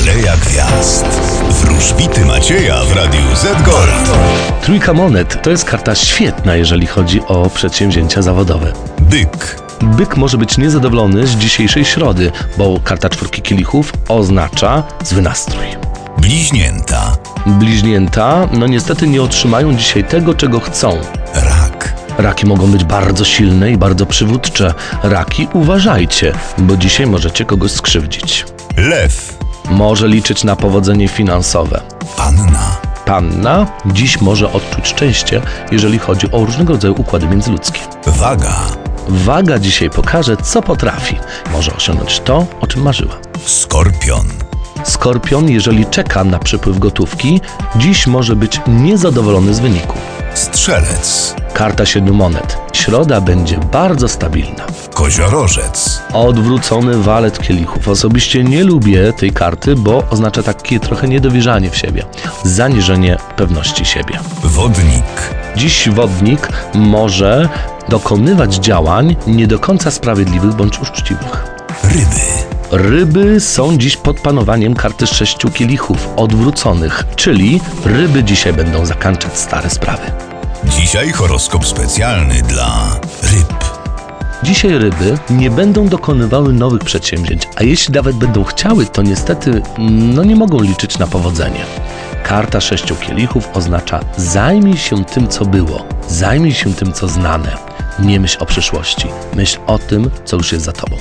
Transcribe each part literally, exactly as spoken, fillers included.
Aleja Gwiazd. Wróżbity Macieja w Radiu Z Gold. Trójka monet to jest karta świetna, jeżeli chodzi o przedsięwzięcia zawodowe. Byk. Byk może być niezadowolony z dzisiejszej środy, bo karta czwórki kielichów oznacza zły nastrój. Bliźnięta. Bliźnięta, no niestety nie otrzymają dzisiaj tego, czego chcą. Rak. Raki mogą być bardzo silne i bardzo przywódcze. Raki, uważajcie, bo dzisiaj możecie kogoś skrzywdzić. Lew. Może liczyć na powodzenie finansowe. Panna. Panna dziś może odczuć szczęście, jeżeli chodzi o różnego rodzaju układy międzyludzkie. Waga. Waga dzisiaj pokaże, co potrafi. Może osiągnąć to, o czym marzyła. Skorpion. Skorpion, jeżeli czeka na przypływ gotówki, dziś może być niezadowolony z wyniku. Strzelec. Karta siedmiu monet. Środa będzie bardzo stabilna. Koziorożec. Odwrócony walet kielichów. Osobiście nie lubię tej karty, bo oznacza takie trochę niedowierzanie w siebie. Zaniżenie pewności siebie. Wodnik. Dziś wodnik może dokonywać działań nie do końca sprawiedliwych bądź uczciwych. Ryby. Ryby są dziś pod panowaniem karty sześciu kielichów odwróconych, czyli ryby dzisiaj będą zakańczać stare sprawy. Dzisiaj horoskop specjalny dla ryb. Dzisiaj ryby nie będą dokonywały nowych przedsięwzięć, a jeśli nawet będą chciały, to niestety no nie mogą liczyć na powodzenie. Karta sześciu kielichów oznacza zajmij się tym, co było, zajmij się tym, co znane. Nie myśl o przyszłości, myśl o tym, co już jest za tobą.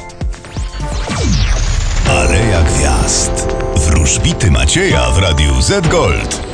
Aleja Gwiazd. Wróżbity Macieja w Radiu Z Gold.